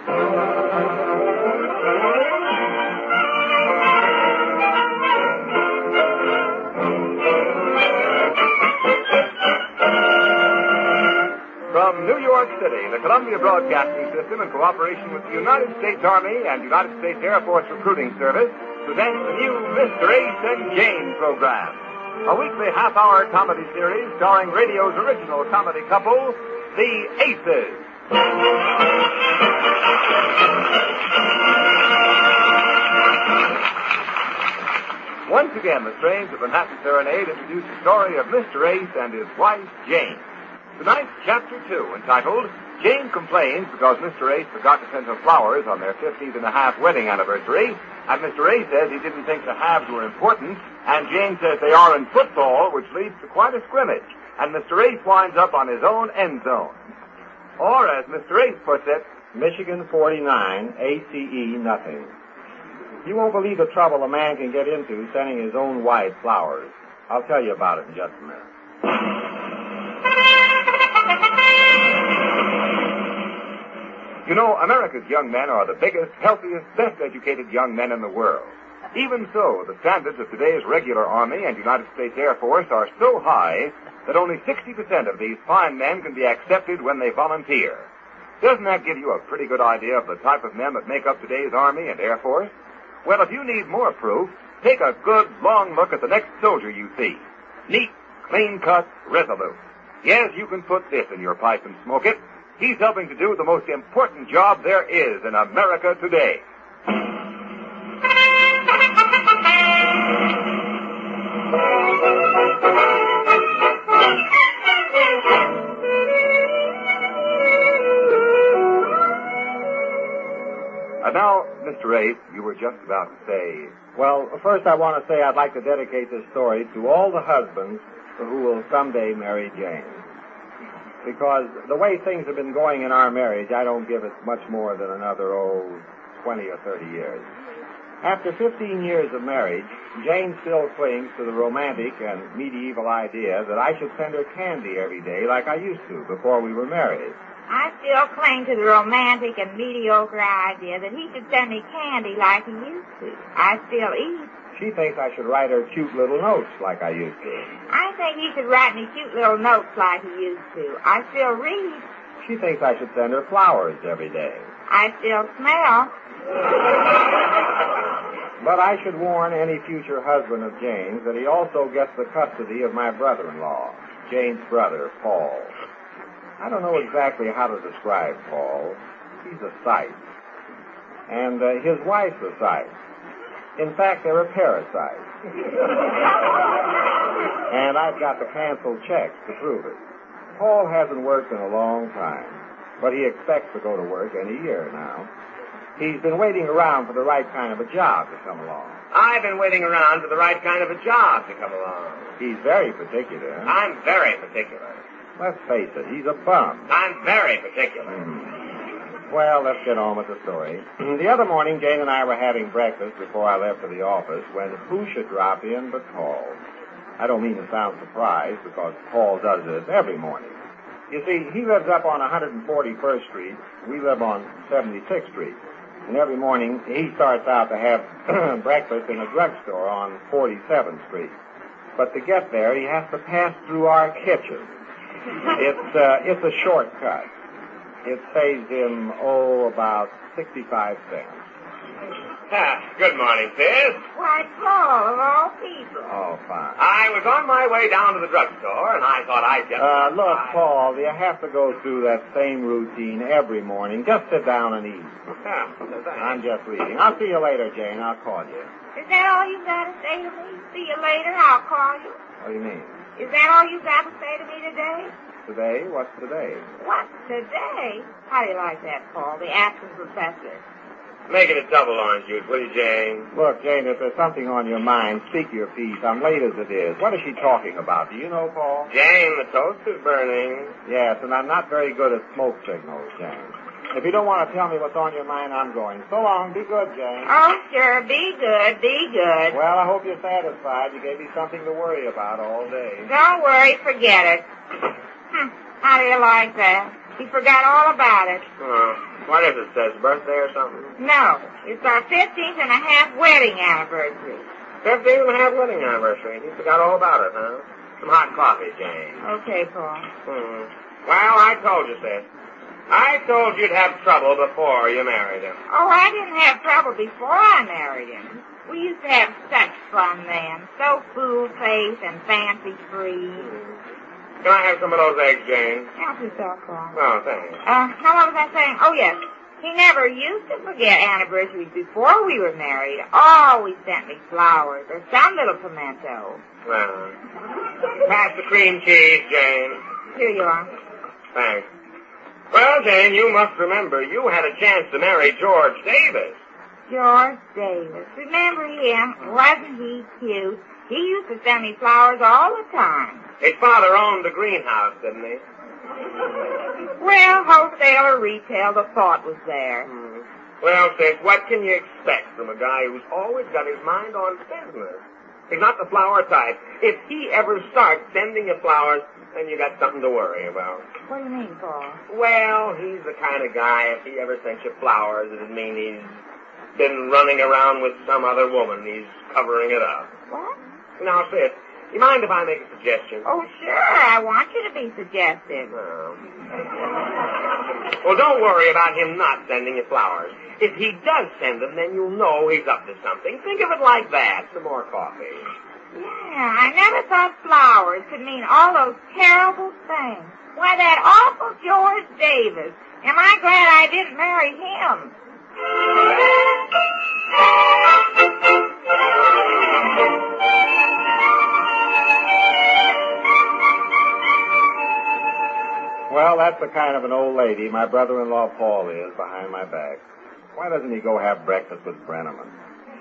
From New York City, the Columbia Broadcasting System, in cooperation with the United States Army and United States Air Force Recruiting Service, presents the new Mr. Ace and Jane program, a weekly half-hour comedy series starring radio's original comedy couple, the Aces. Once again, the strains of Manhattan Serenade introduce the story of Mr. Ace and his wife, Jane. Tonight's Chapter 2, entitled, Jane Complains Because Mr. Ace Forgot to Send Her Flowers on their 15th and a half wedding anniversary, and Mr. Ace says he didn't think the halves were important, and Jane says they are in football, which leads to quite a scrimmage, and Mr. Ace winds up on his own end zone. Or, as Mr. Ace puts it, Michigan 49, ACE nothing. You won't believe the trouble a man can get into sending his own wife flowers. I'll tell you about it in just a minute. You know, America's young men are the biggest, healthiest, best-educated young men in the world. Even so, the standards of today's regular Army and United States Air Force are so high that only 60% of these fine men can be accepted when they volunteer. Doesn't that give you a pretty good idea of the type of men that make up today's Army and Air Force? Well, if you need more proof, take a good, long look at the next soldier you see. Neat, clean-cut, resolute. Yes, you can put this in your pipe and smoke it. He's helping to do the most important job there is in America today. And now, Mr. Ace, you were just about to say... Well, first I want to say I'd like to dedicate this story to all the husbands who will someday marry Jane. Because the way things have been going in our marriage, I don't give it much more than another, 20 or 30 years. After 15 years of marriage, Jane still clings to the romantic and medieval idea that I should send her candy every day like I used to before we were married. I still cling to the romantic and mediocre idea that he should send me candy like he used to. I still eat. She thinks I should write her cute little notes like I used to. I think he should write me cute little notes like he used to. I still read. She thinks I should send her flowers every day. I still smell. But I should warn any future husband of Jane's that he also gets the custody of my brother-in-law, Jane's brother, Paul. I don't know exactly how to describe Paul. He's a sight. And his wife's a sight. In fact, they're a parasite. And I've got the canceled checks to prove it. Paul hasn't worked in a long time, but he expects to go to work any year now. He's been waiting around for the right kind of a job to come along. I've been waiting around for the right kind of a job to come along. He's very particular. I'm very particular. Let's face it, he's a bum. I'm very particular. Well, let's get on with the story. The other morning, Jane and I were having breakfast before I left for the office when who should drop in but Paul. I don't mean to sound surprised because Paul does this every morning. You see, he lives up on 141st Street. We live on 76th Street. And every morning, he starts out to have breakfast in a drugstore on 47th Street. But to get there, he has to pass through our kitchen. It's a shortcut. It saves him, about 65 cents. Good morning, sis. Why, Paul, of all people. Oh, fine. I was on my way down to the drugstore, and I thought I'd just... Look, Paul, you have to go through that same routine every morning. Just sit down and eat. I'm just reading. I'll see you later, Jane. I'll call you. Is that all you got to say to me? See you later, I'll call you. What do you mean? Is that all you got to say to me today? Today? What's today? What's today? How do you like that, Paul? The absent professor. Make it a double orange juice, will you, Jane? Look, Jane, if there's something on your mind, speak your piece. I'm late as it is. What is she talking about? Do you know, Paul? Jane, the toast is burning. Yes, and I'm not very good at smoke signals, Jane. If you don't want to tell me what's on your mind, I'm going. So long. Be good, Jane. Oh, sure. Be good. Be good. Well, I hope you're satisfied. You gave me something to worry about all day. Don't worry. Forget it. How do you like that? He forgot all about it. Oh. What is it, Sis? Birthday or something? No, it's our 15th and a half wedding anniversary. 15th and a half wedding anniversary. You forgot all about it, huh? Some hot coffee, Jane. Okay, Paul. Well, I told you, Sis. I told you'd have trouble before you married him. Oh, I didn't have trouble before I married him. We used to have such fun then. So fool-faced and fancy-free. Can I have some of those eggs, Jane? Help yourself, Paul. Oh, thanks. What was I saying? Oh, yes. He never used to forget anniversaries before we were married. Always sent me flowers or some little pimento. Well, pass the cream cheese, Jane. Here you are. Thanks. Well, Jane, you must remember you had a chance to marry George Davis. George Davis. Remember him? Wasn't he cute? He used to send me flowers all the time. His father owned the greenhouse, didn't he? Well, wholesale or retail, the thought was there. Well, Sis, what can you expect from a guy who's always got his mind on business? He's not the flower type. If he ever starts sending you flowers, then you got something to worry about. What do you mean, Paul? Well, he's the kind of guy, if he ever sent you flowers, it'd mean he's been running around with some other woman. He's covering it up. What? Now, Sis, you mind if I make a suggestion? Oh, sure. I want you to be suggestive. Well, don't worry about him not sending you flowers. If he does send them, then you'll know he's up to something. Think of it like that. Some more coffee. Yeah, I never thought flowers could mean all those terrible things. Why, that awful George Davis. Am I glad I didn't marry him? Well, that's the kind of an old lady my brother-in-law Paul is behind my back. Why doesn't he go have breakfast with Brenneman?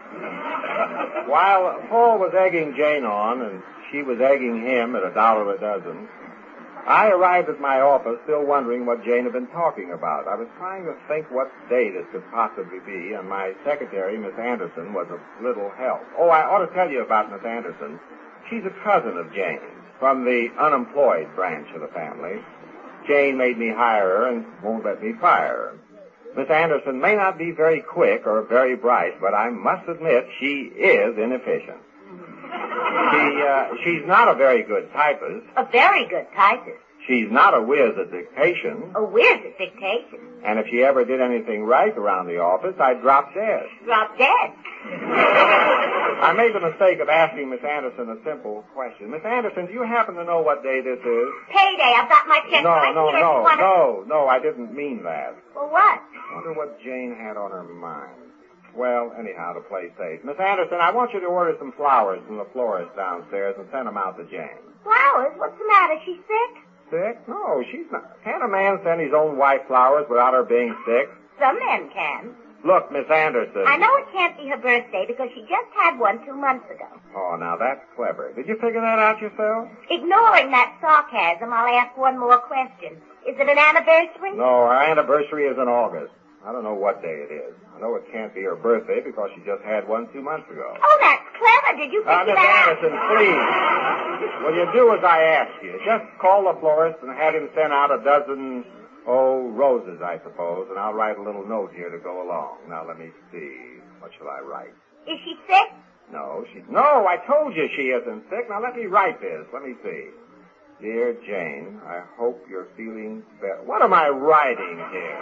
While Paul was egging Jane on, and she was egging him at $1 a dozen, I arrived at my office still wondering what Jane had been talking about. I was trying to think what day this could possibly be, and my secretary, Miss Anderson, was of little help. Oh, I ought to tell you about Miss Anderson. She's a cousin of Jane's, from the unemployed branch of the family. Jane made me hire her and won't let me fire her. Miss Anderson may not be very quick or very bright, but I must admit she is inefficient. She's not a very good typist. A very good typist. She's not a whiz at dictation. A whiz at dictation. And if she ever did anything right around the office, I'd drop dead. Drop dead? I made the mistake of asking Miss Anderson a simple question. Miss Anderson, do you happen to know what day this is? Payday. I've got my check right here. No, I didn't mean that. Well, what? I wonder what Jane had on her mind. Well, anyhow, to play safe. Miss Anderson, I want you to order some flowers from the florist downstairs and send them out to Jane. Flowers? What's the matter? She's sick? Sick? No, she's not. Can't a man send his own wife flowers without her being sick? Some men can. Look, Miss Anderson. I know it can't be her birthday because she just had one 2 months ago. Oh, now that's clever. Did you figure that out yourself? Ignoring that sarcasm, I'll ask one more question. Is it an anniversary? No, our anniversary is in August. I don't know what day it is. I know it can't be her birthday because she just had one 2 months ago. Oh, that's clever. Did you figure Miss that out? Anderson, please. Will you do as I ask you? Just call the florist and have him send out a dozen, roses, I suppose, and I'll write a little note here to go along. Now, let me see. What shall I write? Is she sick? No, I told you she isn't sick. Now, let me write this. Let me see. Dear Jane, I hope you're feeling better. What am I writing here?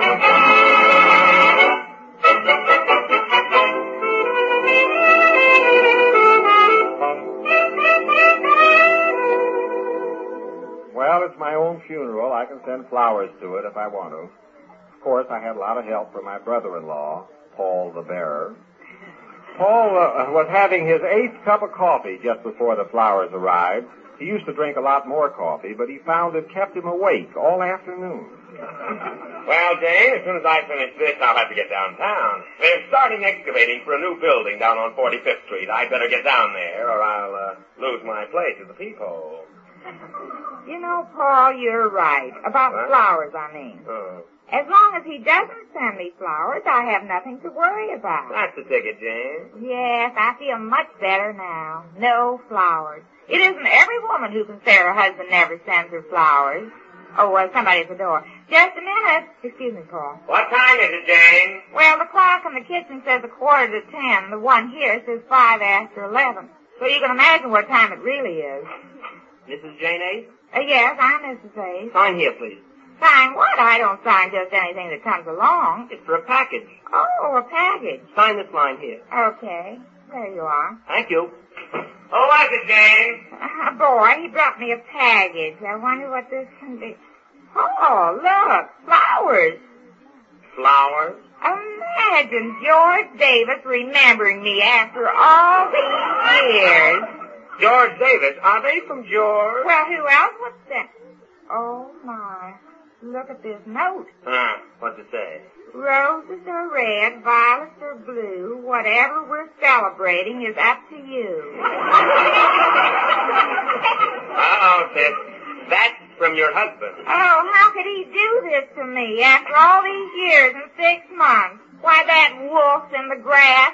Well, it's my own funeral. I can send flowers to it if I want to. Of course, I had a lot of help from my brother-in-law, Paul the bearer. Paul was having his 8th cup of coffee just before the flowers arrived. He used to drink a lot more coffee, but he found it kept him awake all afternoon. Well, Jane, as soon as I finish this, I'll have to get downtown. They're starting excavating for a new building down on 45th Street. I'd better get down there, or I'll lose my place at the peephole. You know, Paul, you're right. About the flowers, I mean. Oh. As long as he doesn't send me flowers, I have nothing to worry about. That's the ticket, Jane. Yes, I feel much better now. No flowers. It isn't every woman who can say her husband never sends her flowers. Oh, somebody at the door. Just a minute. Excuse me, Paul. What time is it, Jane? Well, the clock in the kitchen says 10:15. The one here says 11:05. So you can imagine what time it really is. Mrs. Jane Ace? Yes, I'm Mrs. Ace. Sign here, please. Sign what? I don't sign just anything that comes along. It's for a package. Oh, a package. Sign this line here. Okay. There you are. Thank you. Who was it, Jane? A boy, he brought me a package. I wonder what this can be. Oh, look, flowers. Flowers? Imagine George Davis remembering me after all these years. George Davis. Are they from George? Well, who else would say? Oh, my. Look at this note. What's it say? Roses are red, violets are blue. Whatever we're celebrating is up to you. Uh-oh, sis. That's from your husband. Oh, how could he do this to me after all these years and 6 months? Why, that wolf's in the grass.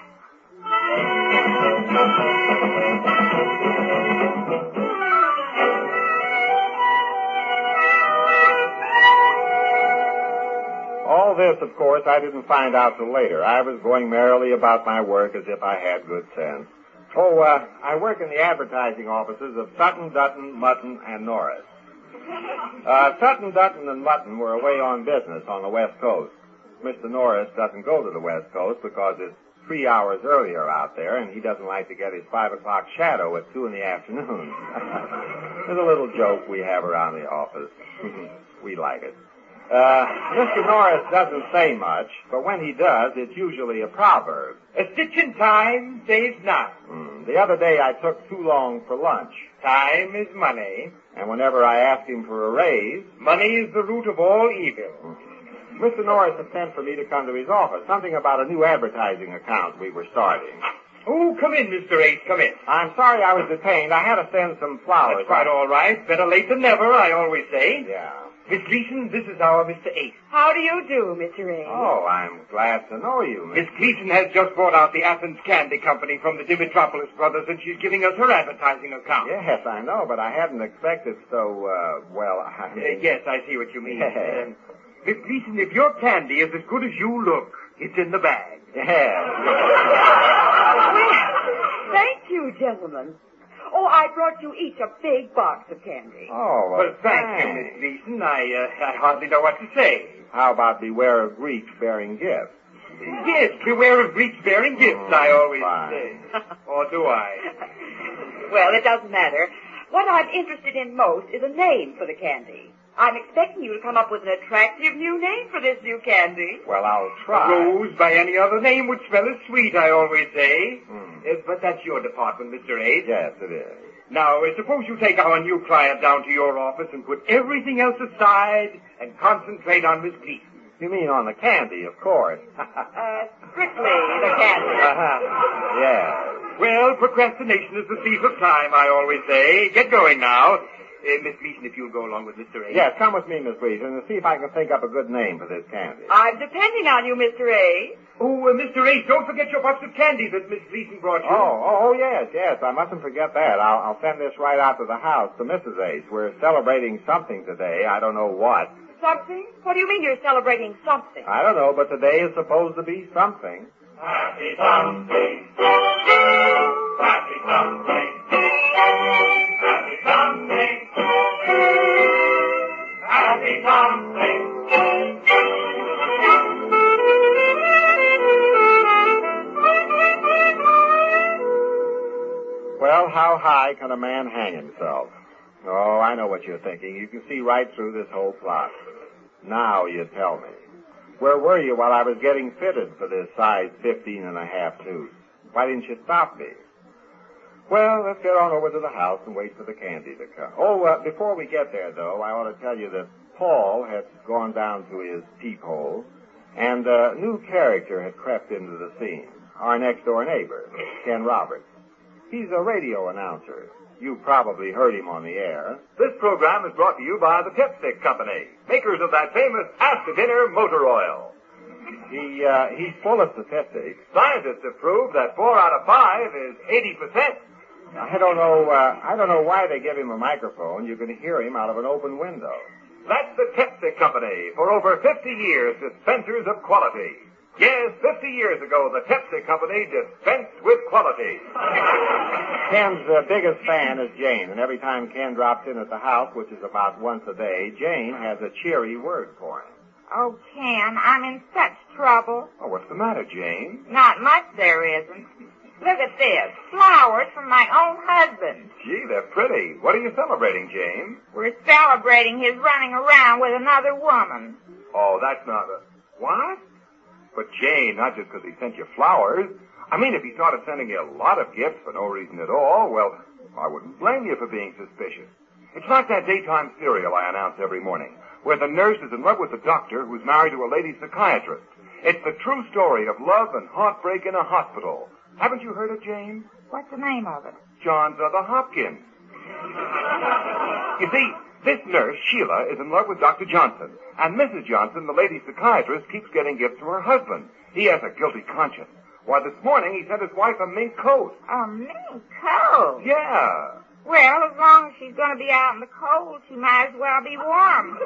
All this, of course, I didn't find out till later. I was going merrily about my work as if I had good sense. I work in the advertising offices of Sutton, Dutton, Mutton, and Norris. Sutton, Dutton, and Mutton were away on business on the West Coast. Mr. Norris doesn't go to the West Coast because it's 3 hours earlier out there, and he doesn't like to get his 5 o'clock shadow at 2 in the afternoon. There's a little joke we have around the office. We like it. Mr. Norris doesn't say much, but when he does, it's usually a proverb. A stitch in time saves none. The other day I took too long for lunch. Time is money. And whenever I asked him for a raise, money is the root of all evil. Mr. Norris had sent for me to come to his office, something about a new advertising account we were starting. Oh, come in, Mr. Ace, come in. I'm sorry I was detained. I had to send some flowers. That's quite all right. Better late than never, I always say. Yeah. Miss Gleason, this is our Mr. Ace. How do you do, Mr. Ace? Oh, I'm glad to know you, Miss Gleason has just bought out the Athens Candy Company from the Dimitropoulos brothers, and she's giving us her advertising account. Yes, I know, but I hadn't expected so, yes, I see what you mean. Yes. Miss Gleason, if your candy is as good as you look, it's in the bag. Yes. Well, thank you, gentlemen. Oh, I brought you each a big box of candy. Oh, well, thank you, Miss Gleason. I hardly know what to say. How about beware of Greeks bearing gifts? Yes, beware of Greeks bearing gifts, I always fine. say. Or do I? Well, it doesn't matter. What I'm interested in most is a name for the candy. I'm expecting you to come up with an attractive new name for this new candy. Well, I'll try. Rose by any other name would smell as sweet, I always say. But that's your department, Mr. Ace. Yes, it is. Now, suppose you take our new client down to your office and put everything else aside and concentrate on Miss Gleason. You mean on the candy, of course. Strictly the candy. Yes. Well, procrastination is the thief of time, I always say. Get going now. Miss Gleason, if you'll go along with Mr. Ace. Yes, come with me, Miss Gleason, and see if I can think up a good name for this candy. I'm depending on you, Mr. Ace. Oh, Mr. Ace, don't forget your box of candy that Miss Gleason brought you. Oh, yes. I mustn't forget that. I'll send this right out to the house, to Mrs. Ace. We're celebrating something today. I don't know what. Something? What do you mean you're celebrating something? I don't know, but today is supposed to be something. Happy something. Happy something. Happy something. Happy something. Well, how high can a man hang himself? Oh, I know what you're thinking. You can see right through this whole plot. Now you tell me. Where were you while I was getting fitted for this size 15.5 suit? Why didn't you stop me? Well, let's get on over to the house and wait for the candy to come. Before we get there, though, I ought to tell you that Paul had gone down to his peephole, and a new character had crept into the scene. Our next-door neighbor, Ken Roberts. He's a radio announcer. You probably heard him on the air. This program is brought to you by the Pipstick Company, makers of that famous after dinner motor oil. He's full of statistics. Scientists have proved that 4 out of 5 is 80%. I don't know why they give him a microphone. You can hear him out of an open window. That's the Pepsi Company, for over 50 years dispensers of quality. Yes, 50 years ago, the Pepsi Company dispensed with quality. Ken's biggest fan is Jane, and every time Ken drops in at the house, which is about once a day, Jane has a cheery word for him. Oh, Ken, I'm in such trouble. Oh, what's the matter, Jane? Not much there isn't. Look at this. Flowers from my own husband. Gee, they're pretty. What are you celebrating, Jane? We're celebrating his running around with another woman. Oh, that's not a... What? But, Jane, not just because he sent you flowers. I mean, if he started sending you a lot of gifts for no reason at all, well, I wouldn't blame you for being suspicious. It's like that daytime serial I announce every morning, where the nurse is in love with the doctor who's married to a lady psychiatrist. It's the true story of love and heartbreak in a hospital. Haven't you heard it, Jane? What's the name of it? Johns Other Hopkins. You see, this nurse, Sheila, is in love with Dr. Johnson, and Mrs. Johnson, the lady psychiatrist, keeps getting gifts from her husband. He has a guilty conscience. Why, this morning he sent his wife a mink coat. A mink coat? Yeah. Well, as long as she's going to be out in the cold, she might as well be warm.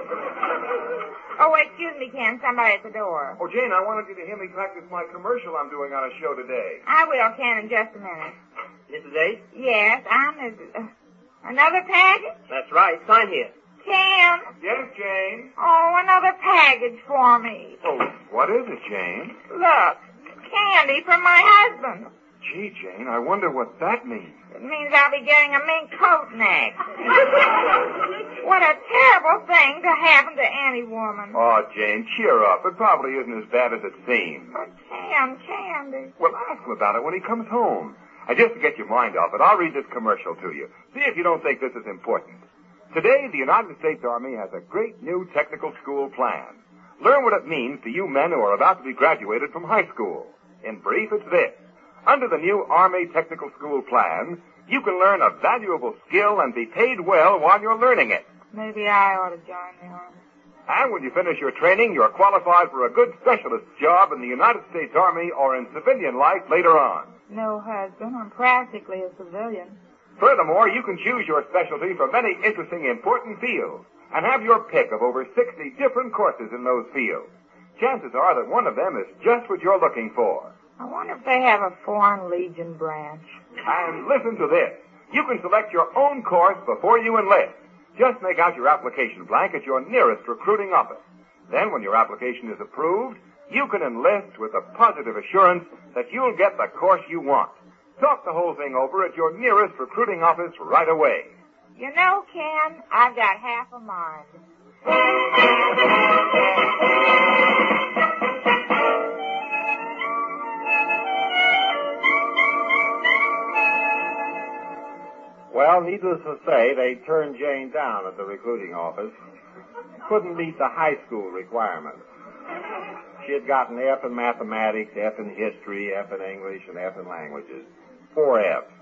Oh, excuse me, Ken. Somebody at the door. Oh, Jane, I wanted you to hear me practice my commercial I'm doing on a show today. I will, Ken, in just a minute. Mrs. Ace? Yes, I'm Mrs. Another package? That's right. Sign here. Ken? Yes, Jane? Oh, another package for me. Oh, what is it, Jane? Look, candy from my husband. Gee, Jane, I wonder what that means. It means I'll be getting a mink coat next. What a terrible thing to happen to any woman. Oh, Jane, cheer up. It probably isn't as bad as it seems. But Ken, candy. Well, ask him about it when he comes home. And just to get your mind off it, I'll read this commercial to you. See if you don't think this is important. Today, the United States Army has a great new technical school plan. Learn what it means to you men who are about to be graduated from high school. In brief, it's this. Under the new Army Technical School plan, you can learn a valuable skill and be paid well while you're learning it. Maybe I ought to join the Army. And when you finish your training, you're qualified for a good specialist job in the United States Army or in civilian life later on. No husband. I'm practically a civilian. Furthermore, you can choose your specialty from many interesting, important fields and have your pick of over 60 different courses in those fields. Chances are that one of them is just what you're looking for. I wonder if they have a Foreign Legion branch. And listen to this. You can select your own course before you enlist. Just make out your application blank at your nearest recruiting office. Then, when your application is approved, you can enlist with the positive assurance that you'll get the course you want. Talk the whole thing over at your nearest recruiting office right away. You know, Ken, I've got half a mind. Well, needless to say, they turned Jane down at the recruiting office. Couldn't meet the high school requirements. She had gotten F in mathematics, F in history, F in English, and F in languages. 4 F's.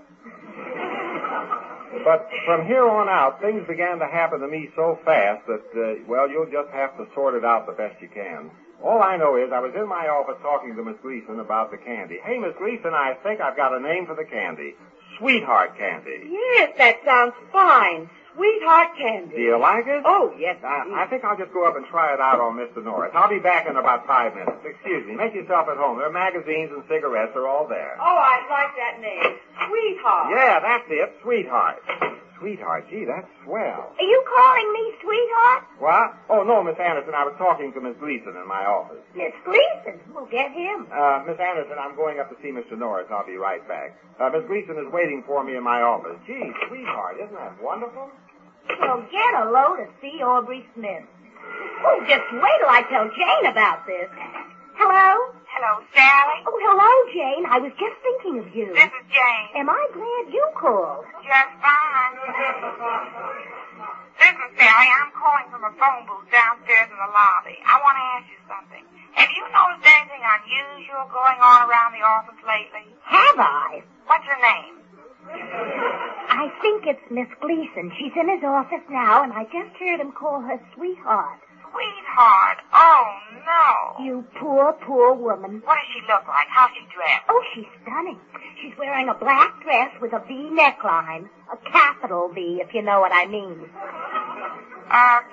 But from here on out, things began to happen to me so fast that, well, you'll just have to sort it out the best you can. All I know is I was in my office talking to Miss Gleason about the candy. Hey, Miss Gleason, I think I've got a name for the candy. Sweetheart candy. Yes, that sounds fine. Sweetheart candy. Do you like it? Oh, yes. I think I'll just go up and try it out on Mr. Norris. I'll be back in about 5 minutes. Excuse me. Make yourself at home. There are magazines and cigarettes. They're all there. Oh, I like that name. Sweetheart. Yeah, that's it. Sweetheart. Sweetheart. Gee, that's swell. Are you calling me sweetheart? What? Oh, no, Miss Anderson. I was talking to Miss Gleason in my office. Miss Gleason. We'll get him. Miss Anderson, I'm going up to see Mr. Norris. I'll be right back. Miss Gleason is waiting for me in my office. Gee, sweetheart, isn't that wonderful? Well, get a load of C. Aubrey Smith. Oh, just wait till I tell Jane about this. Hello? Hello, Sally. Oh, hello, Jane. I was just thinking of you. This is Jane. Am I glad you called? Just fine. Listen, Sally, I'm calling from a phone booth downstairs in the lobby. I want to ask you something. Have you noticed anything unusual going on around the office lately? Have I? What's your name? I think it's Miss Gleason. She's in his office now, and I just heard him call her sweetheart. Sweetheart. Oh, no. You poor, poor woman. What does she look like? How's she dressed? Oh, she's stunning. She's wearing a black dress with a V neckline. A capital V, if you know what I mean. A capital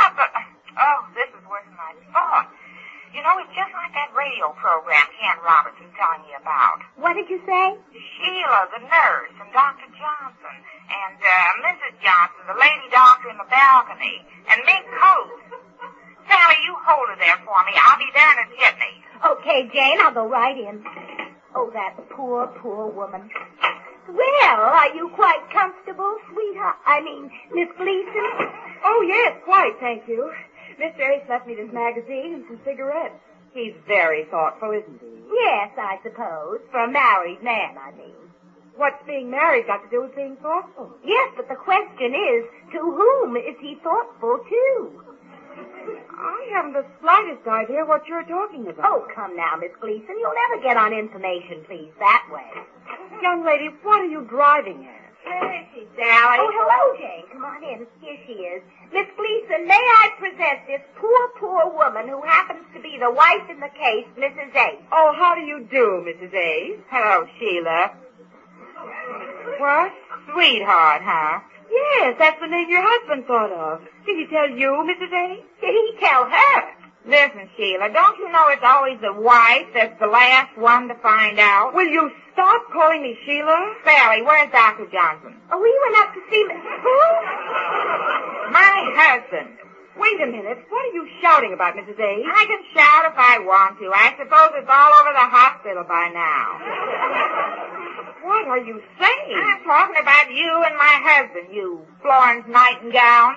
This is worse than I thought. You know, it's just like that radio program Ken Roberts was telling me about. What did you say? Sheila, the nurse, and Dr. Johnson, and Mrs. Johnson, the lady doctor in the balcony, and Mink Coates. Sally, you hold her there for me. I'll be there in a jitney. Okay, Jane, I'll go right in. Oh, that poor, poor woman. Well, are you quite comfortable, sweetheart? I mean, Miss Gleason? Oh, yes, quite, thank you. Mr. Ace left me this magazine and some cigarettes. He's very thoughtful, isn't he? Yes, I suppose. For a married man, I mean. What's being married got to do with being thoughtful? Yes, but the question is, to whom is he thoughtful to? I haven't the slightest idea what you're talking about. Oh, come now, Miss Gleason. You'll never get on information, please, that way. Young lady, what are you driving at? Where is she, Sally? Oh, hello, Jane. Come on in. Here she is. Miss Gleason, may I present this poor, poor woman who happens to be the wife in the case, Mrs. Ace. Oh, how do you do, Mrs. Ace? Hello, Sheila. What? Sweetheart, huh? Yes, that's the name your husband thought of. Did he tell you, Mrs. Ace? Did he tell her? Listen, Sheila, don't you know it's always the wife that's the last one to find out? Will you stop calling me Sheila? Sally, where's Dr. Johnson? Oh, we went up to see who? My husband. Wait a minute. What are you shouting about, Mrs. Ace? I can shout if I want to. I suppose it's all over the hospital by now. What are you saying? I'm talking about you and my husband, you Florence Nightingale.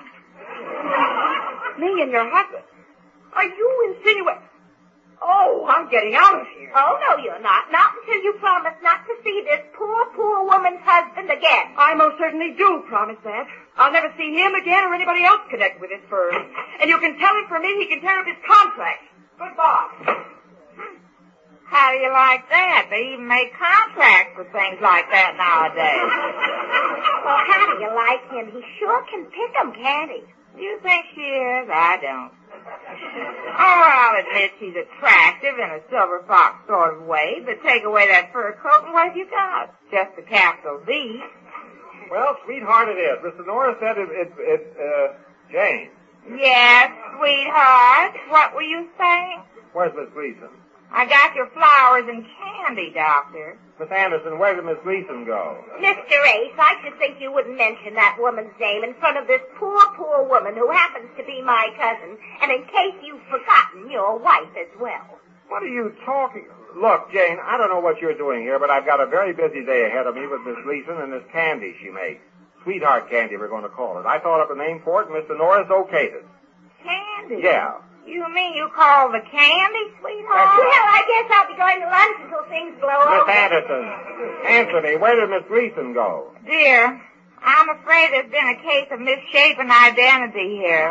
Me and your husband? Are you insinuating? Oh, I'm getting out of here. Oh, no, you're not. Not until you promise not to see this poor, poor woman's husband again. I most certainly do promise that. I'll never see him again or anybody else connected with this firm. And you can tell him for me he can tear up his contract. Goodbye. How do you like that? They even make contracts for things like that nowadays. Well, how do you like him? He sure can pick 'em, can't he? You think she is? I don't. Oh, I'll admit she's attractive in a silver fox sort of way, but take away that fur coat and what have you got? Just a capital V. Well, sweetheart, it is. Mr. Norris said it's Jane. Yes, sweetheart. What were you saying? Where's Miss Gleason? I got your flowers and candy, Doctor. Miss Anderson, where did Miss Gleason go? Mr. Ace, I should think you wouldn't mention that woman's name in front of this poor, poor woman who happens to be my cousin, and in case you've forgotten, your wife as well. What are you talking? Look, Jane, I don't know what you're doing here, but I've got a very busy day ahead of me with Miss Gleason and this candy she makes. Sweetheart candy, we're going to call it. I thought up a name for it, and Mr. Norris okayed it. Candy? Yeah. You mean you call the candy, sweetheart? Well, I guess I'll be going to lunch until things blow over. Miss Anderson, answer me. Where did Miss Gleason go? Dear, I'm afraid there's been a case of misshapen identity here.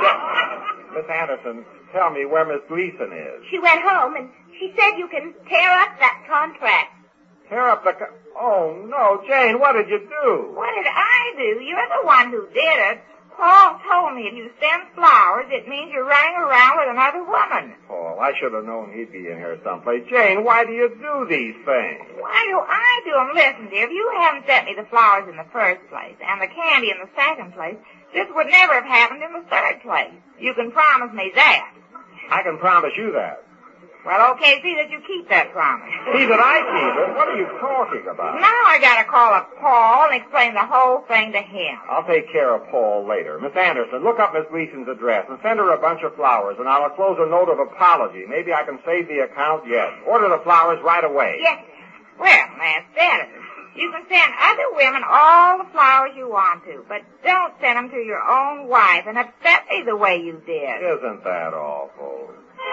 Miss Anderson, tell me where Miss Gleason is. She went home, and she said you can tear up that contract. Tear up the... Oh, no, Jane, what did you do? What did I do? You're the one who did it. Paul told me if you send flowers, it means you're running around with another woman. Paul, I should have known he'd be in here someplace. Jane, why do you do these things? Why do I do them? Listen, dear, if you hadn't sent me the flowers in the first place and the candy in the second place, this would never have happened in the third place. You can promise me that. I can promise you that. Well, okay, see that you keep that promise. See that I keep it? What are you talking about? Now I gotta call up Paul and explain the whole thing to him. I'll take care of Paul later. Miss Anderson, look up Miss Gleason's address and send her a bunch of flowers, and I'll enclose a note of apology. Maybe I can save the account yet. Order the flowers right away. Yes. Well, that's better. You can send other women all the flowers you want to, but don't send them to your own wife and upset me the way you did. Isn't that awful?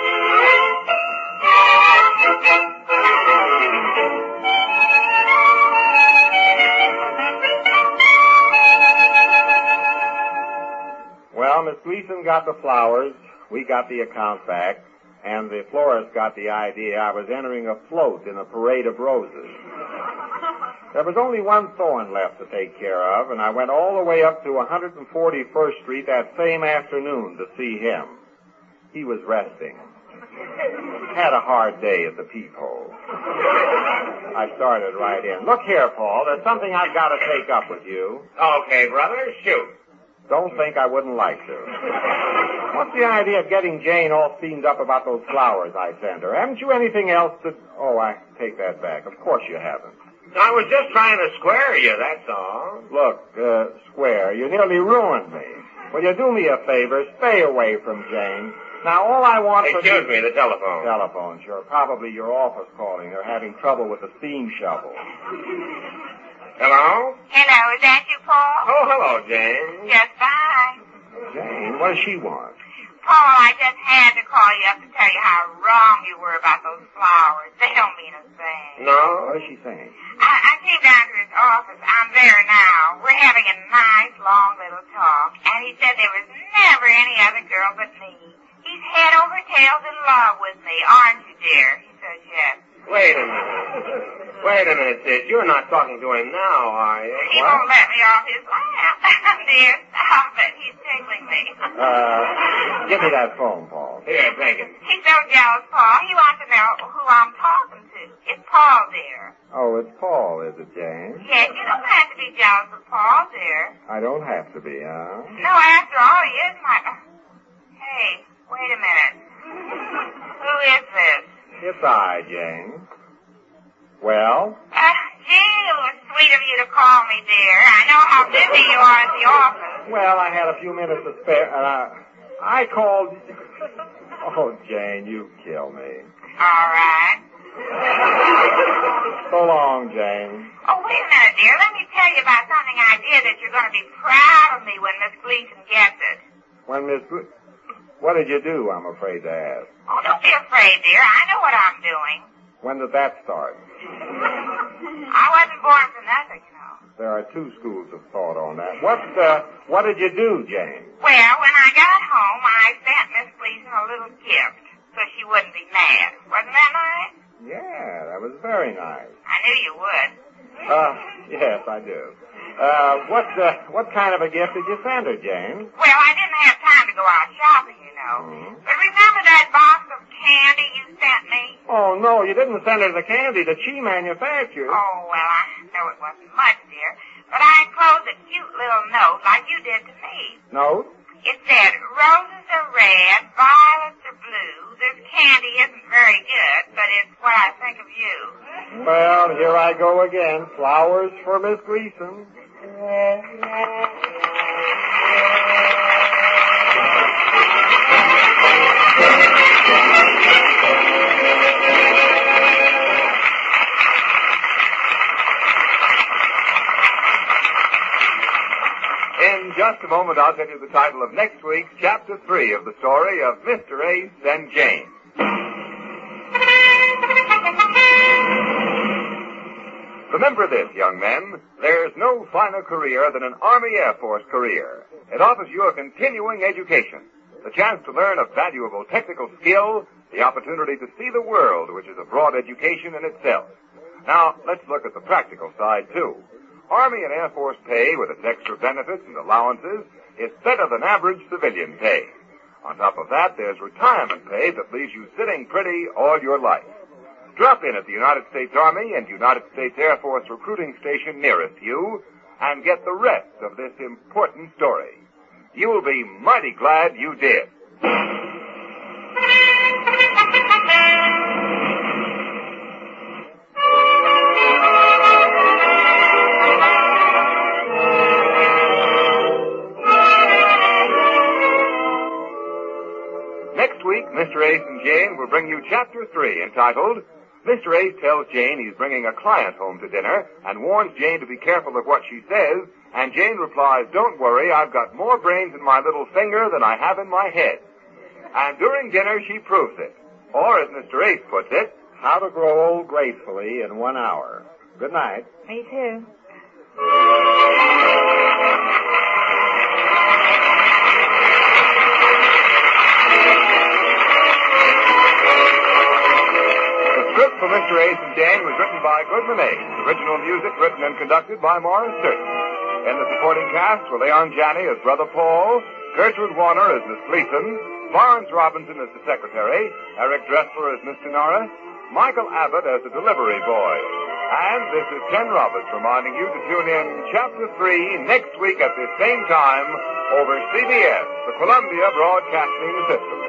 Well, Miss Gleason got the flowers, we got the account back, and the florist got the idea I was entering a float in a parade of roses. There was only one thorn left to take care of, and I went all the way up to 141st Street that same afternoon to see him. He was resting. Had a hard day at the peephole. I started right in. Look here, Paul, there's something I've got to take up with you. Okay, brother, shoot. Don't think I wouldn't like to. What's the idea of getting Jane all steamed up about those flowers I sent her? Haven't you anything else to... Oh, I take that back. Of course you haven't. I was just trying to square you, that's all. Look, Square, you nearly ruined me. Will you do me a favor? Stay away from Jane. Now, all I want for... Excuse me, the telephone. Telephone, sure. Probably your office calling. They're having trouble with the steam shovel. Hello? Hello, is that you, Paul? Oh, hello, Jane. Just fine. Jane, what does she want? Paul, I just had to call you up to tell you how wrong you were about those flowers. They don't mean a thing. No? What is she saying? I came down to his office. I'm there now. We're having a nice, long little talk. And he said there was never any other girl but me. He's head over tails in love with me, aren't you, dear? He says yes. Wait a minute, sis. You're not talking to him now, are you? He won't let me off his lap. Dear, stop it. He's tickling me. Give me that phone, Paul. Here, take it. He's so jealous, Paul. He wants to know who I'm talking to. It's Paul, dear. Oh, it's Paul, is it, Jane? Yes, you don't have to be jealous of Paul, dear. I don't have to be, huh? No, after all, he is my... Hey, wait a minute. Who is this? It's I, Jane. Well? Gee, it was sweet of you to call me, dear. I know how busy you are at the office. Well, I had a few minutes to spare, and I called... Oh, Jane, you kill me. All right. So long, Jane. Oh, wait a minute, dear. Let me tell you about something I did that you're going to be proud of me when Miss Gleason gets it. When Miss... What did you do, I'm afraid to ask? Oh, don't be afraid, dear. I know what I'm doing. When did that start? I wasn't born for nothing, you know. There are two schools of thought on that. What did you do, Jane? Well, when I got home, I sent Miss Gleason a little gift so she wouldn't be mad. Wasn't that nice? Yeah, that was very nice. I knew you would. Yes, I do. What kind of a gift did you send her, Jane? Well, I didn't have time to go out shopping, you know. Mm-hmm. But remember that box of candy you sent me? Oh, no, you didn't send her the candy that she manufactured. Oh, well, I know it wasn't much, dear. But I enclosed a cute little note like you did to me. Note? It said, roses are red, violets are blue. This candy isn't very good, but it's what I think of you. Well, here I go again. Flowers for Miss Gleason. In just a moment, I'll tell you the title of next week's Chapter 3 of the story of Mr. Ace and Jane. Remember this, young men. There's no finer career than an Army Air Force career. It offers you a continuing education, the chance to learn a valuable technical skill, the opportunity to see the world, which is a broad education in itself. Now, let's look at the practical side, too. Army and Air Force pay, with its extra benefits and allowances, is better than average civilian pay. On top of that, there's retirement pay that leaves you sitting pretty all your life. Drop in at the United States Army and United States Air Force recruiting station nearest you and get the rest of this important story. You'll be mighty glad you did. Next week, Mr. Ace and Jane will bring you Chapter 3, entitled, Mr. Ace Tells Jane He's Bringing a Client Home to Dinner and warns Jane to be careful of what she says, and Jane replies, Don't worry, I've got more brains in my little finger than I have in my head. And during dinner, she proves it. Or, as Mr. Ace puts it, How to grow old gracefully in 1 hour. Good night. Me too. script for Mr. Ace and Jane was written by Goodman Ace. Original music written and conducted by Morris Sturton. In the supporting cast were Leon Janney as Brother Paul, Gertrude Warner as Miss Gleason, Florence Robinson as the secretary, Eric Dressler as Mr. Norris, Michael Abbott as the delivery boy. And this is Ken Roberts reminding you to tune in Chapter 3 next week at this same time, over CBS, the Columbia Broadcasting System.